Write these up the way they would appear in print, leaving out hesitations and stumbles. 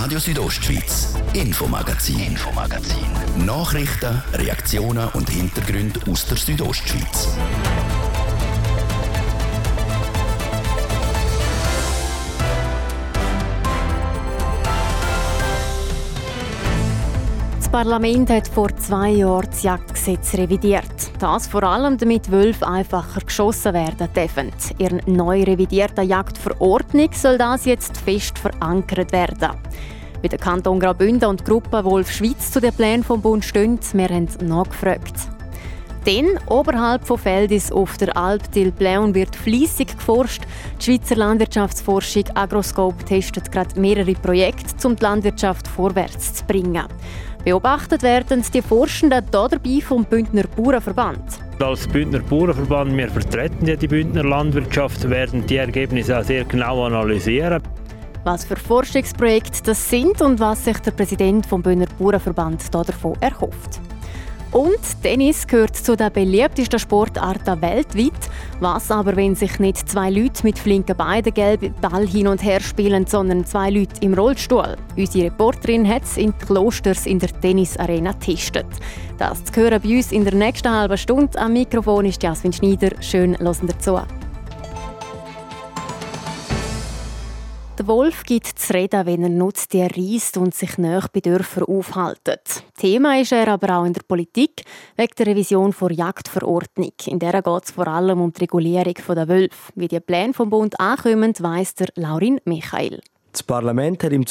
Radio Südostschweiz, Infomagazin. Nachrichten, Reaktionen und Hintergründe aus der Südostschweiz. Das Parlament hat vor 2 Jahren das Jagdgesetz revidiert. Das vor allem, damit Wölfe einfacher geschossen werden dürfen. In neu revidierter Jagdverordnung soll das jetzt fest verankert werden. Wie der Kanton Graubünden und die Gruppe Wolf Schweiz zu den Plänen des Bundes stehen, wir haben nachgefragt. Denn oberhalb von Feldis auf der Alp d'Il Plaun wird fleissig geforscht. Die Schweizer Landwirtschaftsforschung Agroscope testet gerade mehrere Projekte, um die Landwirtschaft vorwärts zu bringen. Beobachtet werden die Forschenden hier dabei vom Bündner Bauernverband. Als Bündner Bauernverband, wir vertreten ja die Bündner Landwirtschaft, werden die Ergebnisse auch sehr genau analysieren. Was für Forschungsprojekte das sind und was sich der Präsident vom Bündner Bauernverband davon erhofft. Und Tennis gehört zu den beliebtesten Sportarten weltweit. Was aber, wenn sich nicht 2 Leute mit flinken Beinen gelben Ball hin und her spielen, sondern 2 Leute im Rollstuhl? Unsere Reporterin hat es in Klosters in der Tennisarena getestet. Das zu hören bei uns in der nächsten halben Stunde. Am Mikrofon ist Jasmin Schneider. Schön hören dazu. Der Wolf gibt zu reden, wenn er Nutztiere reisst und sich nahe bei Dörfern aufhält. Thema ist er aber auch in der Politik wegen der Revision der Jagdverordnung. In der geht es vor allem um die Regulierung der Wölfe. Wie die Pläne vom Bund ankommen, weiss der Laurin Michael. Das Parlament hat im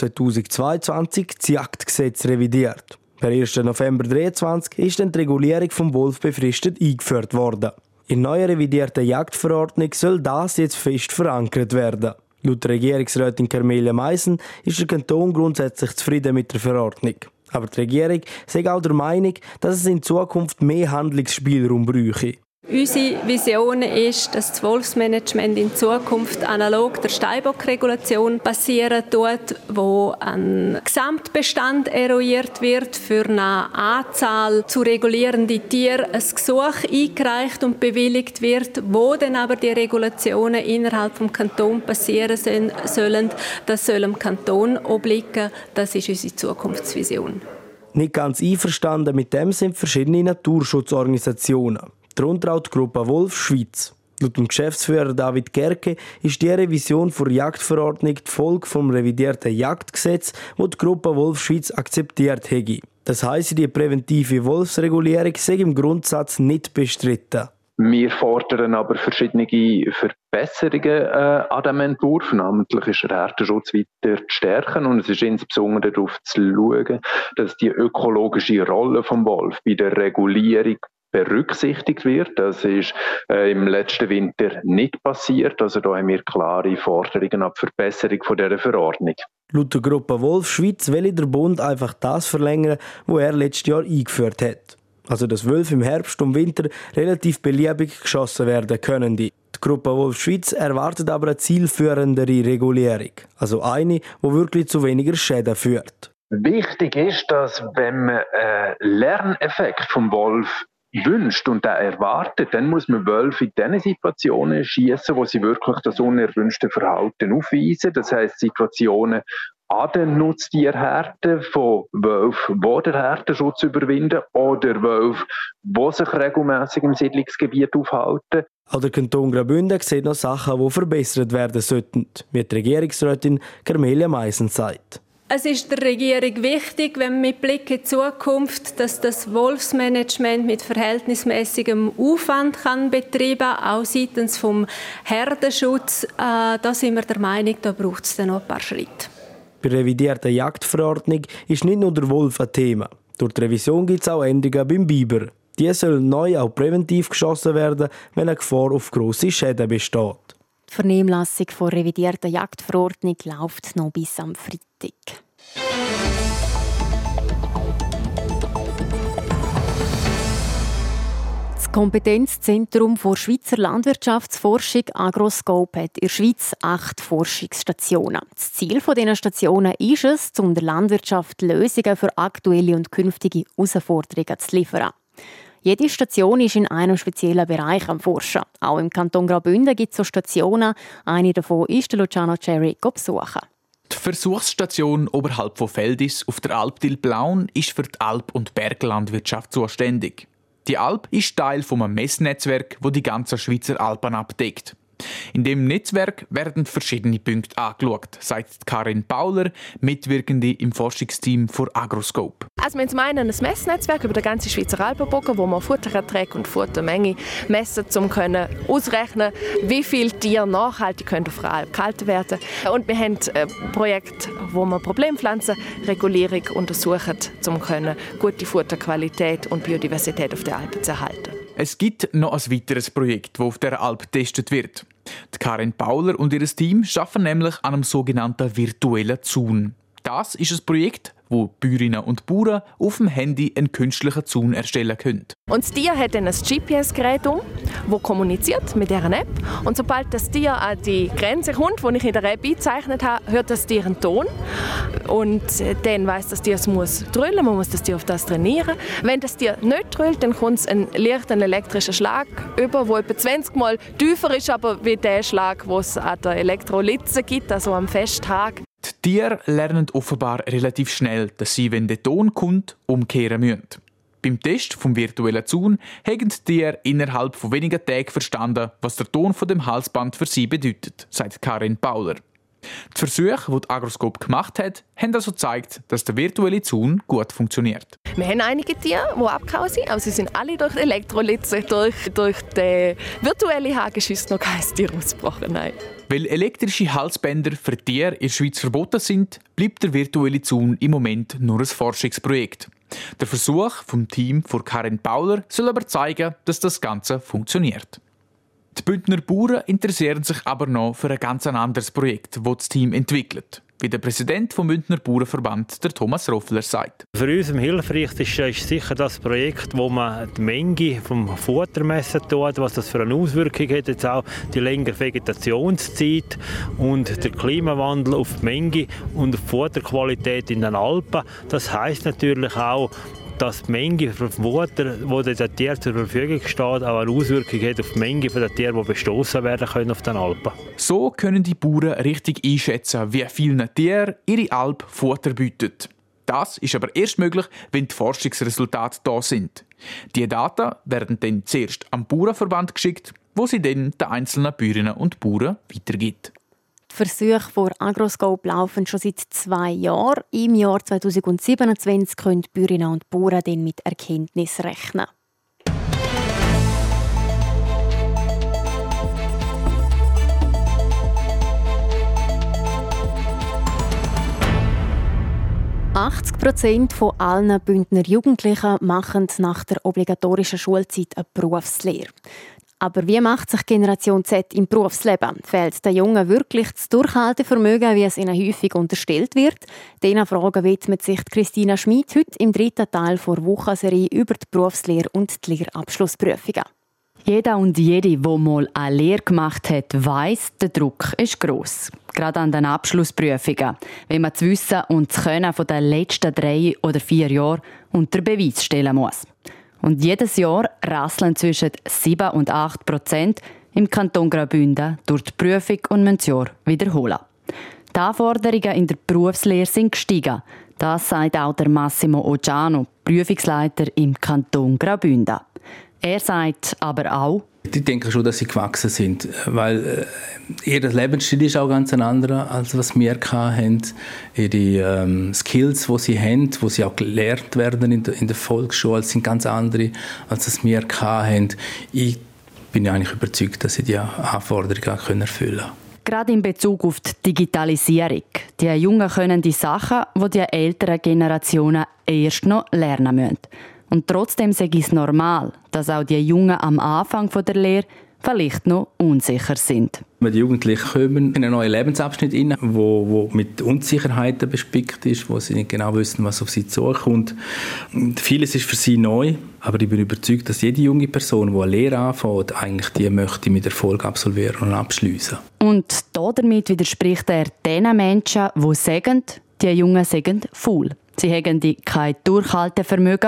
2022 das Jagdgesetz revidiert. Per 1. November 2023 ist dann die Regulierung vom Wolf befristet eingeführt worden. In der neu revidierten Jagdverordnung soll das jetzt fest verankert werden. Laut Regierungsrätin Carmelia Meissen ist der Kanton grundsätzlich zufrieden mit der Verordnung. Aber die Regierung sagt auch der Meinung, dass es in Zukunft mehr Handlungsspielraum bräuchte. Unsere Vision ist, dass das Wolfsmanagement in Zukunft analog der Steinbock-Regulation passieren tut, wo ein Gesamtbestand eruiert wird, für eine Anzahl zu regulierende Tiere ein Gesuch eingereicht und bewilligt wird, wo dann aber die Regulationen innerhalb des Kantons passieren sollen. Das soll dem Kanton obliegen. Das ist unsere Zukunftsvision. Nicht ganz einverstanden mit dem sind verschiedene Naturschutzorganisationen. Darunter auch die Gruppe Wolf Schweiz. Laut dem Geschäftsführer David Gerke ist die Revision der Jagdverordnung die Folge vom revidierten Jagdgesetz, das die Gruppe Wolf Schweiz akzeptiert hätte. Das heisst, die präventive Wolfsregulierung sei im Grundsatz nicht bestritten. Wir fordern aber verschiedene Verbesserungen an diesem Entwurf. Namentlich ist der Härteschutz weiter zu stärken und es ist insbesondere darauf zu schauen, dass die ökologische Rolle des Wolf bei der Regulierung berücksichtigt wird. Das ist im letzten Winter nicht passiert. Also da haben wir klare Forderungen an die Verbesserung von dieser Verordnung. Laut der Gruppe Wolf Schweiz will der Bund einfach das verlängern, was er letztes Jahr eingeführt hat. Also dass Wölfe im Herbst und Winter relativ beliebig geschossen werden können. Die Gruppe Wolf Schweiz erwartet aber eine zielführendere Regulierung. Also eine, die wirklich zu weniger Schäden führt. Wichtig ist, dass wenn man einen Lerneffekt vom Wolf wünscht und er erwartet, dann muss man Wölfe in diesen Situationen schießen, wo sie wirklich das unerwünschte Verhalten aufweisen. Das heisst Situationen an den Nutztierherden von Wölfen, die den Härteschutz überwinden, oder Wölfe, die sich regelmässig im Siedlungsgebiet aufhalten. Auch der Kanton Graubünden sieht noch Sachen, die verbessert werden sollten, wie die Regierungsrätin Carmelia Meissen sagt. Es ist der Regierung wichtig, wenn man mit Blick in die Zukunft, dass das Wolfsmanagement mit verhältnismäßigem Aufwand betrieben kann, auch seitens vom Herdenschutz. Da sind wir der Meinung, da braucht es dann noch ein paar Schritte. Bei der revidierten Jagdverordnung ist nicht nur der Wolf ein Thema. Durch die Revision gibt es auch Änderungen beim Biber. Die sollen neu auch präventiv geschossen werden, wenn eine Gefahr auf grosse Schäden besteht. Die Vernehmlassung der revidierten Jagdverordnung läuft noch bis am Freitag. Das Kompetenzzentrum für Schweizer Landwirtschaftsforschung Agroscope hat in der Schweiz 8 Forschungsstationen. Das Ziel dieser Stationen ist es, um der Landwirtschaft Lösungen für aktuelle und künftige Herausforderungen zu liefern. Jede Station ist in einem speziellen Bereich am Forschen. Auch im Kanton Graubünden gibt es so Stationen. Eine davon ist der Luciano Cherry besuchen. Die Versuchsstation oberhalb von Veldis auf der Alp d'Il-Plaun ist für die Alp- und Berglandwirtschaft zuständig. Die Alp ist Teil vom Messnetzwerk, das die ganze Schweizer Alpen abdeckt. In dem Netzwerk werden verschiedene Punkte angeschaut, sagt Karin Pauler, Mitwirkende im Forschungsteam von Agroscope. Also wir haben zum einen ein Messnetzwerk über den ganzen Schweizer Alpenbogen, wo wir Futtererträge und Futtermenge messen, um ausrechnen, wie viele Tiere nachhaltig auf der Alp gehalten werden können. Und wir haben ein Projekt, wo wir Problempflanzenregulierung untersuchen, um gute Futterqualität und Biodiversität auf der Alpen zu erhalten. Es gibt noch ein weiteres Projekt, das auf der Alp getestet wird. Die Karin Pauler und ihr Team arbeiten nämlich an einem sogenannten virtuellen Zaun. Das ist ein Projekt, wo Bäuerinnen und Bauern auf dem Handy einen künstlichen Zaun erstellen können. Und das Tier hat dann ein GPS-Gerät das kommuniziert mit dieser App. Und sobald das Tier an die Grenze kommt, die ich in der App eingezeichnet habe, hört das Tier einen Ton. Und dann weiss das Tier, es muss trüllen, man muss das Tier auf das trainieren. Wenn das Tier nicht trüllt, dann kommt es einen leichten elektrischen Schlag über, der etwa 20 Mal tiefer ist, aber wie der Schlag, den es an der Elektrolyse gibt, also am Festtag. Die Tiere lernen offenbar relativ schnell, dass sie, wenn der Ton kommt, umkehren müssen. Beim Test vom virtuellen Zaun haben die Tiere innerhalb von wenigen Tagen verstanden, was der Ton von dem Halsband für sie bedeutet, sagt Karin Pauler. Die Versuche, die Agroscope gemacht hat, haben also gezeigt, dass der virtuelle Zaun gut funktioniert. Wir haben einige Tiere, die abgehauen sind, aber sie sind alle durch die Elektrolyse, durch den virtuellen Hagenschuss noch kein Tier ausgebrochen. Nein. Weil elektrische Halsbänder für Tiere in der Schweiz verboten sind, bleibt der virtuelle Zaun im Moment nur ein Forschungsprojekt. Der Versuch vom Team von Karin Pauler soll aber zeigen, dass das Ganze funktioniert. Die Bündner Bauern interessieren sich aber noch für ein ganz anderes Projekt, das das Team entwickelt. Wie der Präsident vom Bündner Bauernverband, der Thomas Roffler, sagt. Für uns am hilfreichsten ist sicher das Projekt, wo man die Menge vom Futter messen tut, was das für eine Auswirkung hat, jetzt auch die längere Vegetationszeit und der Klimawandel auf die Menge und die Futterqualität in den Alpen. Das heisst natürlich auch, dass die Menge von Futter, die den Tieren zur Verfügung steht, auch eine Auswirkung hat auf die Menge der Tiere, die bestoßen werden können auf den Alpen. So können die Bauern richtig einschätzen, wie vielen Tieren ihre Alp Futter bietet. Das ist aber erst möglich, wenn die Forschungsresultate da sind. Die Daten werden dann zuerst am Bauernverband geschickt, wo sie dann den einzelnen Bäuerinnen und Bauern weitergibt. Die Versuche von Agroscope laufen schon seit 2 Jahren. Im Jahr 2027 können die Bäuerinnen und Bauern dann mit Erkenntnis rechnen. %80 von allen Bündner Jugendlichen machen nach der obligatorischen Schulzeit eine Berufslehre. Aber wie macht sich Generation Z im Berufsleben? Fehlt den Jungen wirklich das Durchhaltevermögen, wie es ihnen häufig unterstellt wird? Diesen Fragen widmet sich Christina Schmid heute im 3. Teil der Wochenserie über die Berufslehre und die Lehrabschlussprüfungen. Jeder und jede, die mal eine Lehre gemacht hat, weiss, der Druck ist gross. Gerade an den Abschlussprüfungen, wenn man das Wissen und das Können von den letzten 3 oder 4 Jahren unter Beweis stellen muss. Und jedes Jahr rasseln zwischen 7 und 8% im Kanton Graubünden durch die Prüfung und müssen das Jahr wiederholen. Die Anforderungen in der Berufslehre sind gestiegen. Das sagt auch der Massimo Ogiano, Prüfungsleiter im Kanton Graubünden. Er sagt aber auch, ich denke schon, dass sie gewachsen sind, weil ihr Lebensstil ist auch ganz ein anderer, als was wir hatten. Ihre Skills, die sie haben, die sie auch gelernt werden in der Volksschule, sind ganz andere, als was wir hatten. Ich bin eigentlich überzeugt, dass sie die Anforderungen erfüllen können. Gerade in Bezug auf die Digitalisierung. Die Jungen können die Sachen, die die älteren Generationen erst noch lernen müssen. Und trotzdem sei es normal, dass auch die Jungen am Anfang der Lehre vielleicht noch unsicher sind. Die Jugendlichen kommen in einen neuen Lebensabschnitt rein, wo mit Unsicherheiten bespickt ist, wo sie nicht genau wissen, was auf sie zukommt. Vieles ist für sie neu, aber ich bin überzeugt, dass jede junge Person, die eine Lehre anfängt, eigentlich die möchte mit Erfolg absolvieren und abschliessen. Und damit widerspricht er den Menschen, die sagen, die Jungen seien faul. Sie haben kein Durchhaltevermögen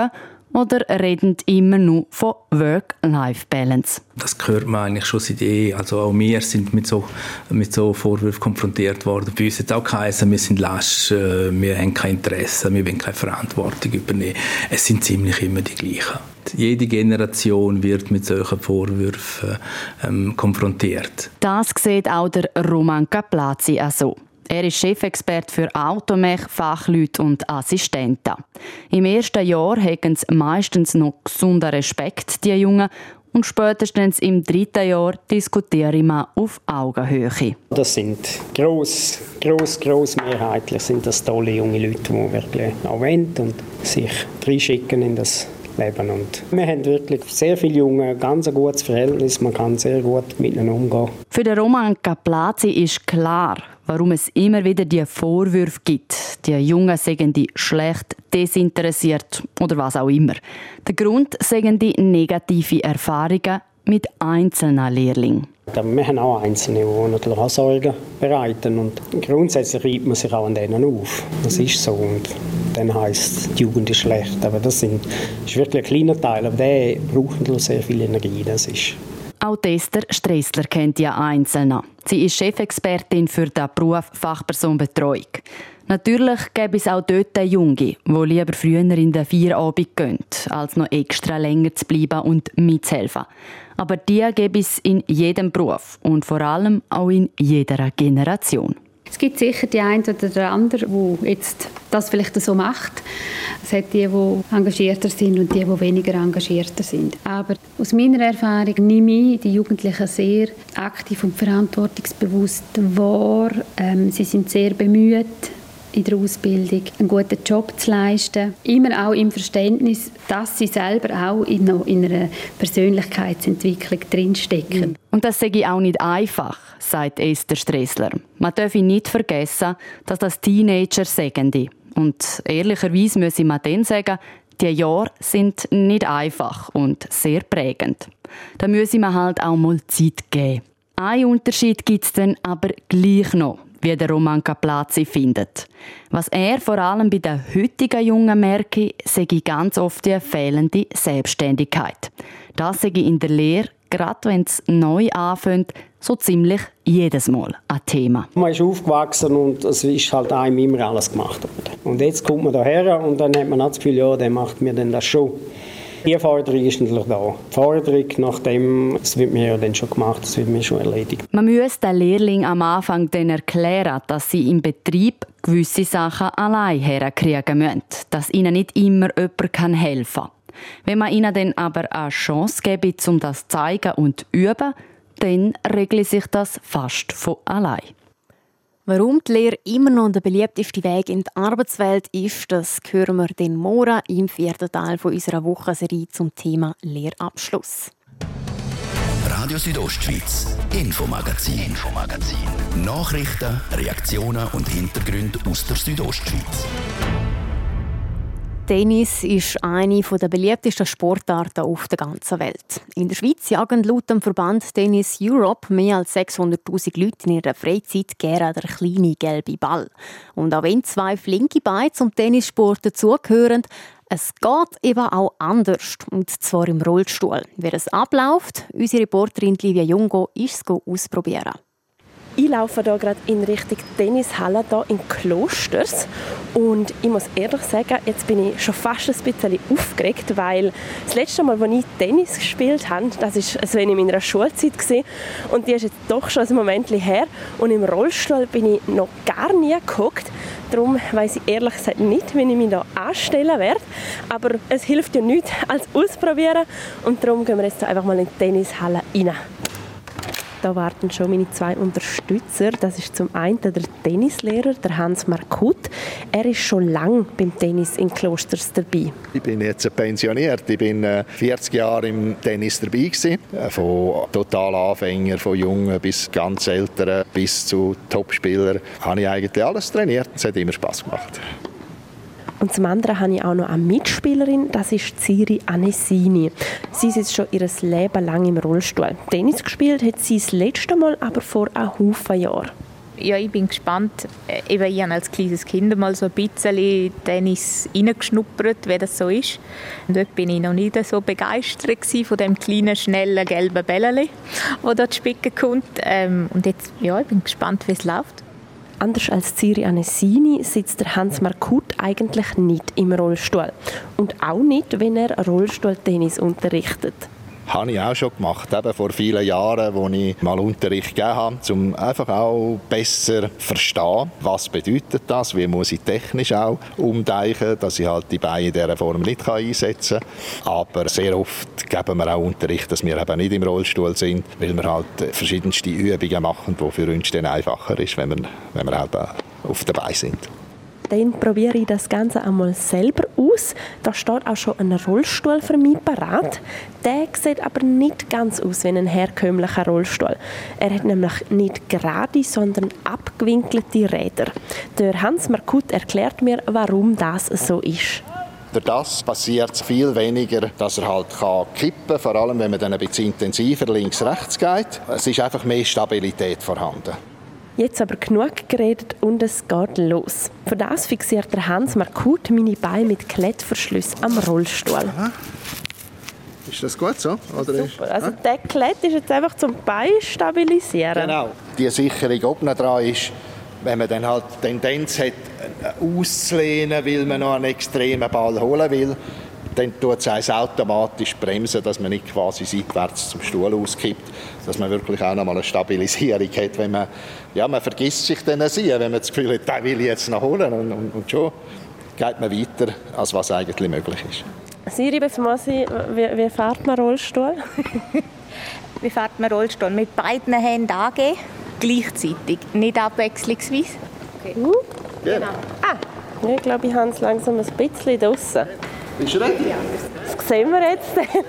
oder reden immer nur von Work-Life-Balance? Das hört man eigentlich schon seit Also auch wir sind mit so Vorwürfen konfrontiert worden. Bei uns hat es auch geheißen, wir sind lasch, wir haben kein Interesse, wir wollen keine Verantwortung übernehmen. Es sind ziemlich immer die gleichen. Jede Generation wird mit solchen Vorwürfen konfrontiert. Das sieht auch der Roman Caplazzi auch so. Er ist Chefexperte für Automech, Fachleute und Assistenten. Im ersten Jahr haben sie meistens noch gesunden Respekt, die Jungen. Und spätestens im 3. Jahr diskutieren wir auf Augenhöhe. Das sind mehrheitlich sind das tolle junge Leute, die wirklich auch wollen und sich reinschicken in das Leben. Und wir haben wirklich sehr viele Junge, ganz ein gutes Verhältnis, man kann sehr gut mit ihnen umgehen. Für den Roman Caplazzi ist klar, warum es immer wieder die Vorwürfe gibt. Die Jungen seien die schlecht, desinteressiert oder was auch immer. Der Grund seien die negative Erfahrungen mit einzelnen Lehrlingen. Wir haben auch Einzelne, die natürlich auch Sorgen bereiten. Und grundsätzlich reibt man sich auch an denen auf. Das ist so. Und dann heisst, die Jugend ist schlecht. Aber das ist wirklich ein kleiner Teil. Aber der braucht natürlich sehr viel Energie. Das ist. Auch Esther Stressler kennt ja Einzelne. Sie ist Chefexpertin für den Beruf Fachpersonenbetreuung. Natürlich gäbe es auch dort Junge, die lieber früher in den Feierabend gehen, als noch extra länger zu bleiben und mitzuhelfen. Aber die gäbe es in jedem Beruf und vor allem auch in jeder Generation. Es gibt sicher die eine oder der andere, der jetzt das vielleicht so macht. Es hat die engagierter sind und die weniger engagierter sind. Aber aus meiner Erfahrung nehme ich die Jugendlichen sehr aktiv und verantwortungsbewusst wahr. Sie sind sehr bemüht, in der Ausbildung einen guten Job zu leisten. Immer auch im Verständnis, dass sie selber auch in einer Persönlichkeitsentwicklung drinstecken. Und das sei auch nicht einfach, sagt Esther Stressler. Man darf nicht vergessen, dass das Teenager sagen. Und ehrlicherweise müsse man dann sagen, die Jahre sind nicht einfach und sehr prägend. Da müsse man halt auch mal Zeit geben. Einen Unterschied gibt es dann aber gleich noch, wie der Roman Caplazzi findet. Was er vor allem bei den heutigen Jungen merke, sei ganz oft die fehlende Selbstständigkeit. Das sei in der Lehre, gerade wenn es neu anfängt, so ziemlich jedes Mal ein Thema. Man ist aufgewachsen und es ist halt einem immer alles gemacht worden. Und jetzt kommt man daher und dann hat man das Gefühl, ja, der macht mir dann das schon. Die Forderung ist natürlich da. Die Forderung nach dem, das wird mir ja dann schon gemacht, das wird mir schon erledigt. Man muss den Lehrling am Anfang dann erklären, dass sie im Betrieb gewisse Sachen allein herkriegen müssen, dass ihnen nicht immer jemand helfen kann. Wenn man ihnen dann aber eine Chance gibt, um das zu zeigen und zu üben, dann regelt sich das fast von allein. Warum die Lehre immer noch der beliebteste Weg in die Arbeitswelt ist, das hören wir den morgen im 4. Teil unserer Wochenserie zum Thema Lehrabschluss. Radio Südostschweiz, Infomagazin. Nachrichten, Reaktionen und Hintergründe aus der Südostschweiz. Tennis ist eine der beliebtesten Sportarten auf der ganzen Welt. In der Schweiz jagen laut dem Verband Tennis Europe mehr als 600'000 Leute in ihrer Freizeit gerne den kleinen gelben Ball. Und auch wenn 2 flinke Beine zum Tennissport dazugehören, es geht eben auch anders, und zwar im Rollstuhl. Wie es abläuft, unsere Reporterin Livia Jungo ist es ausprobieren. Ich laufe hier gerade in Richtung Tennishalle hier in Klosters und ich muss ehrlich sagen, jetzt bin ich schon fast ein bisschen aufgeregt, weil das letzte Mal, als ich Tennis gespielt habe, das war in meiner Schulzeit und die ist jetzt doch schon ein Moment her und im Rollstuhl bin ich noch gar nie gehockt. Darum weiss ich ehrlich gesagt nicht, wie ich mich hier anstellen werde. Aber es hilft ja nichts als ausprobieren und darum gehen wir jetzt einfach mal in die Tennishalle rein. Da warten schon meine 2 Unterstützer. Das ist zum einen der Tennislehrer, der Hans Markut. Er ist schon lange beim Tennis in Klosters dabei. Ich bin jetzt pensioniert. Ich bin 40 Jahre im Tennis dabei gewesen. Von total Anfänger, von Jungen bis ganz Älteren, bis zu Topspielern. Habe ich eigentlich alles trainiert. Es hat immer Spass gemacht. Und zum anderen habe ich auch noch eine Mitspielerin, das ist Ciri Anesini. Sie sitzt schon ihr Leben lang im Rollstuhl. Tennis gespielt hat sie das letzte Mal aber vor einem Haufen Jahren. Ja, ich bin gespannt. Ich habe als kleines Kind mal so ein bisschen Tennis reingeschnuppert, wie das so ist. Und dort bin ich noch nicht so begeistert von dem kleinen, schnellen, gelben Bällchen, das dort spicken kommt. Und jetzt, ja, ich bin gespannt, wie es läuft. Anders als Ciri Anesini sitzt der Hans Markut eigentlich nicht im Rollstuhl. Und auch nicht, wenn er Rollstuhltennis unterrichtet. Habe ich auch schon gemacht, eben vor vielen Jahren, als ich mal Unterricht gegeben habe, um einfach auch besser zu verstehen, was bedeutet das, wie muss ich technisch auch umdenken, dass ich halt die Beine in dieser Form nicht einsetzen kann. Aber sehr oft geben wir auch Unterricht, dass wir eben nicht im Rollstuhl sind, weil wir halt verschiedenste Übungen machen, die für uns dann einfacher ist, wenn wir halt auf den Beinen sind. Dann probiere ich das Ganze einmal selber aus. Da steht auch schon ein Rollstuhl für mich parat. Der sieht aber nicht ganz aus wie ein herkömmlicher Rollstuhl. Er hat nämlich nicht gerade, sondern abgewinkelte Räder. Der Hans Markut erklärt mir, warum das so ist. Durch das passiert es viel weniger, dass er halt kippen kann, vor allem wenn man dann ein bisschen intensiver links-rechts geht. Es ist einfach mehr Stabilität vorhanden. Jetzt aber genug geredet und es geht los. Für das fixiert der Hans Markut meine Beine mit Klettverschluss am Rollstuhl. Aha. Ist das gut so? Oder super. Also der Klett ist jetzt einfach zum Bein stabilisieren. Genau. Die Sicherung oben dran ist, wenn man dann halt die Tendenz hat, auszulehnen, weil man noch einen extremen Ball holen will, dann tut es automatisch bremsen, dass man nicht quasi seitwärts zum Stuhl auskippt, dass man wirklich auch noch mal eine Stabilisierung hat, wenn man vergisst sich dann wenn man das Gefühl hat, den will ich jetzt noch holen und schon geht man weiter, als was eigentlich möglich ist. Siri, wie fährt man Rollstuhl? Wie fährt man Rollstuhl? Mit beiden Händen angehen, gleichzeitig, nicht abwechslungsweise. Okay. Genau. Ich glaube, ich habe es langsam ein bisschen draussen. Bist du ready? Ja. Das sehen wir jetzt.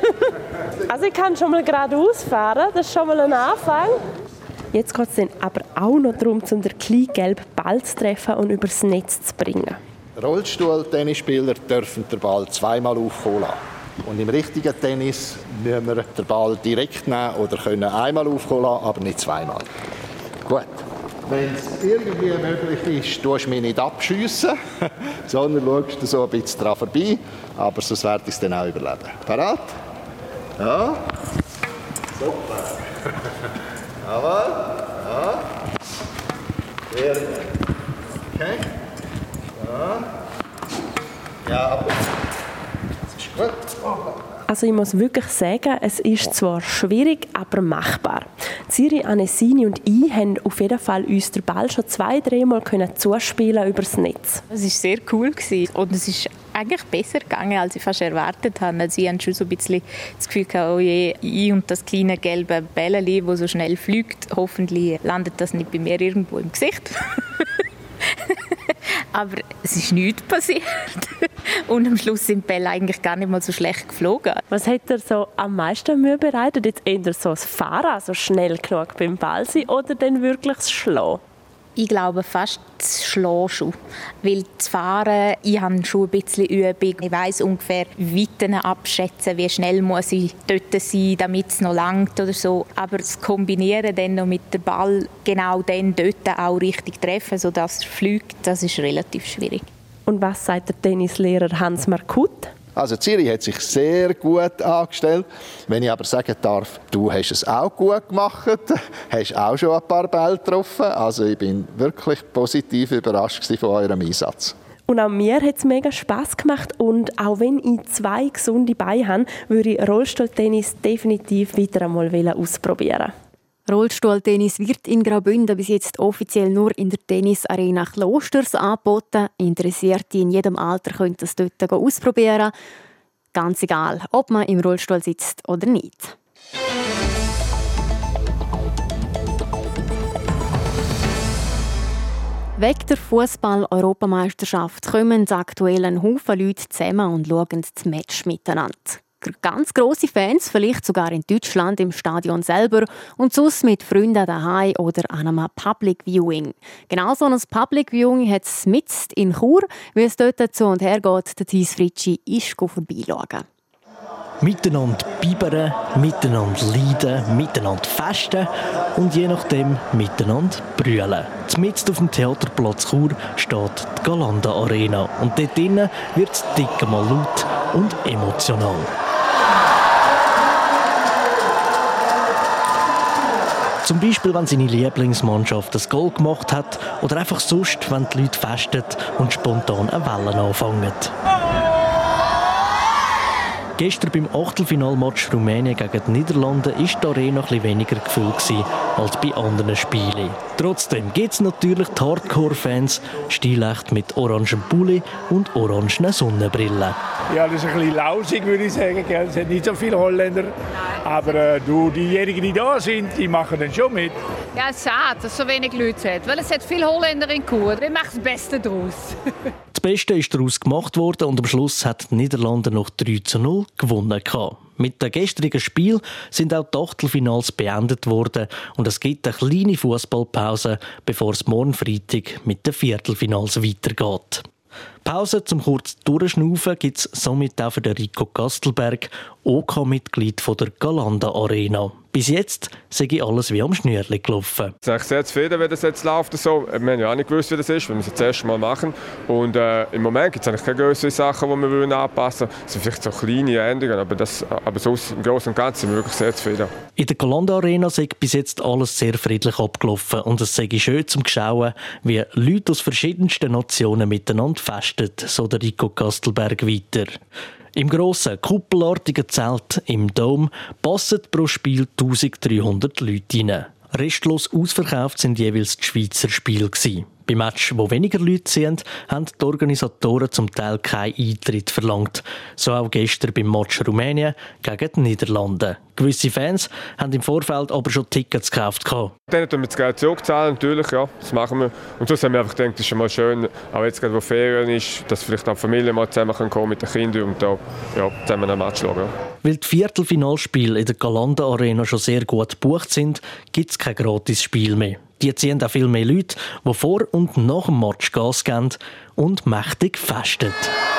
Also ich kann schon mal geradeaus fahren, das ist schon mal ein Anfang. Jetzt geht es dann aber auch noch darum, den kleinen gelben Ball zu treffen und übers Netz zu bringen. Rollstuhl-Tennisspieler dürfen den Ball zweimal aufkommen lassen. Und im richtigen Tennis müssen wir den Ball direkt nehmen oder können einmal aufkommen lassen, aber nicht zweimal. Gut. Wenn es irgendwie möglich ist, tust du mich nicht abschiessen, sondern schaust du so ein bisschen dran vorbei. Aber sonst werde ich es dann auch überleben. Parat? Ja. Super. Jawohl. Ja. Sehr gut. Okay. Ja, aber das ist gut. Also ich muss wirklich sagen, es ist zwar schwierig, aber machbar. Ciri Anesini und ich haben auf jeden Fall uns den Ball schon 2-3 Mal zuspielen übers Netz. Es war sehr cool und es ist eigentlich besser gegangen, als ich fast erwartet habe. Also ich hatte schon so ein bisschen das Gefühl, oh je, ich und das kleine gelbe Bällchen, das so schnell fliegt, hoffentlich landet das nicht bei mir irgendwo im Gesicht. Aber es ist nichts passiert. Und am Schluss sind die Bälle eigentlich gar nicht mal so schlecht geflogen. Was hat dir so am meisten Mühe bereitet? Jetzt eher so das Fahren, so schnell genug beim Ball sein, oder dann wirklich das Schlagen? Ich glaube fast das Schlagen schon. Weil das Fahren, ich habe schon ein bisschen Übung. Ich weiss ungefähr Weiten abschätzen, wie schnell muss ich dort sein, damit es noch langt oder so. Aber das Kombinieren dann noch mit dem Ball genau dann dort auch richtig treffen, sodass es fliegt, das ist relativ schwierig. Und was sagt der Tennislehrer Hans Markut? Also Ciri hat sich sehr gut angestellt. Wenn ich aber sagen darf, du hast es auch gut gemacht, hast auch schon ein paar Bälle getroffen. Also ich bin wirklich positiv überrascht von eurem Einsatz. Und auch mir hat es mega Spass gemacht. Und auch wenn ich 2 gesunde Beine habe, würde ich Rollstuhltennis definitiv weiter einmal ausprobieren. Rollstuhltennis wird in Graubünden bis jetzt offiziell nur in der Tennisarena Klosters angeboten. Interessierte in jedem Alter können das dort ausprobieren. Ganz egal, ob man im Rollstuhl sitzt oder nicht. Wegen der Fußball-Europameisterschaft kommen aktuell ein Haufen Leute zusammen und schauen das Match miteinander. Ganz grosse Fans, vielleicht sogar in Deutschland im Stadion selber und sonst mit Freunden daheim oder an einem Public Viewing. Genau so ein Public Viewing hat es mitten in Chur. Wie es dort zu und her geht, der Thies Fritschi ist vorbeischauen. Miteinander bibern, miteinander leiden, miteinander festen und je nachdem miteinander brüllen. Mitten auf dem Theaterplatz Chur steht die Galanda Arena und dort drinnen wird es dick mal laut und emotional. Zum Beispiel, wenn seine Lieblingsmannschaft das Goal gemacht hat oder einfach sonst, wenn die Leute festen und spontan eine Welle anfangen. Gestern beim Achtelfinalmatch Rumänien gegen die Niederlande war die Arena etwas weniger gefüllt als bei anderen Spielen. Trotzdem gibt es natürlich die Hardcore-Fans, stilecht mit orangem Pulli und orangen Sonnenbrillen. Ja, das ist ein bisschen lausig, würde ich sagen. Es sind nicht so viele Holländer. Aber diejenigen, die da sind, die machen dann schon mit. Ja, es ist schade, dass es so wenig Leute hat. Weil es hat viele Holländer in Chur. Wir machen das Beste daraus. Das Beste ist daraus gemacht worden und am Schluss hat die Niederlande noch 3:0 gewonnen. Mit dem gestrigen Spiel sind auch die Achtelfinals beendet worden und es gibt eine kleine Fußballpause, bevor es morgen Freitag mit den Viertelfinals weitergeht. Pause zum kurz Durchschnaufen gibt es somit auch für den Rico Kastelberg, OK-Mitglied der Galanda Arena. Bis jetzt sei alles wie am Schnürli gelaufen. Ich bin sehr zufrieden, wie das jetzt läuft. So. Wir haben ja auch nicht gewusst, wie das ist, weil wir es das erste Mal machen. Und im Moment gibt es eigentlich keine grösseren Sachen, die wir anpassen wollen. Es sind vielleicht so kleine Änderungen, aber sonst im Großen und Ganzen sind wir wirklich sehr zufrieden. In der Galanda Arena sei bis jetzt alles sehr friedlich abgelaufen und es sei schön zum Schauen, wie Leute aus verschiedensten Nationen miteinander festen, so der Rico Kastelberg weiter. Im grossen, kuppelartigen Zelt im Dom passen pro Spiel 1300 Leute rein. Restlos ausverkauft sind jeweils die Schweizer Spiele gewesen. Bei Matches, wo weniger Leute sind, haben die Organisatoren zum Teil keinen Eintritt verlangt. So auch gestern beim Match Rumänien gegen die Niederlande. Gewisse Fans haben im Vorfeld aber schon Tickets gekauft. Dann tun wir das Geld zurückzahlen, natürlich, ja, das machen wir. Und sonst haben wir einfach gedacht, es ist schon mal schön, auch jetzt gerade, wo Ferien ist, dass vielleicht auch die Familie mal zusammen kommen mit den Kindern und da zusammen ein Match schauen. Ja. Weil die Viertelfinalspiele in der Galanda Arena schon sehr gut gebucht sind, gibt es kein Gratis-Spiel mehr. Die ziehen auch viel mehr Leute, die vor und nach dem Match Gas geben und mächtig festen.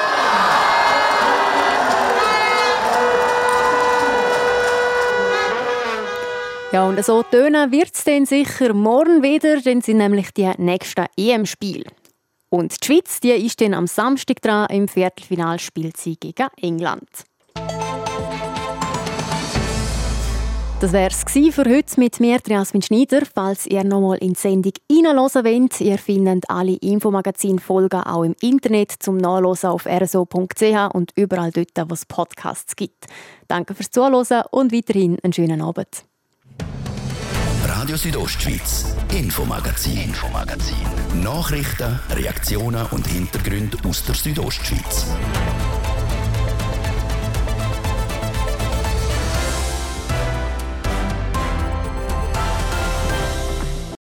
Ja, und so tönen wird es dann sicher morgen wieder, dann sind nämlich die nächsten EM-Spiele. Und die Schweiz, die ist dann am Samstag dran im Viertelfinalspiel gegen England. Das wäre es für heute mit mir, Jasmin Schneider. Falls ihr nochmal in die Sendung reinhören wollt, ihr findet alle Infomagazin-Folgen auch im Internet zum Nachlesen auf rso.ch und überall dort, wo es Podcasts gibt. Danke fürs Zuhören und weiterhin einen schönen Abend. Radio Südostschweiz, Infomagazin. Nachrichten, Reaktionen und Hintergründe aus der Südostschweiz.